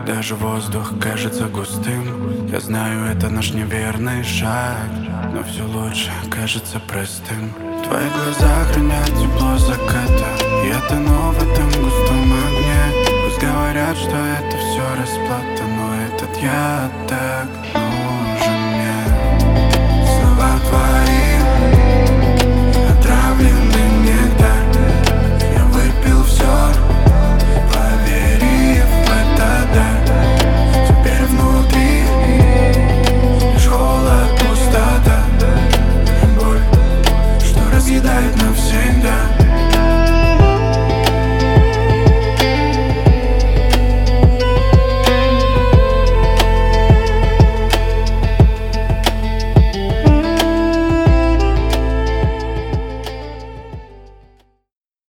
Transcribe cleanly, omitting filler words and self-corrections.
даже воздух кажется густым. Я знаю, это наш неверный шаг, но все лучше кажется простым. В твоих глазах хранят тепло заката. Я тону в этом густом огне. Пусть говорят, что это все расплата, но этот я так.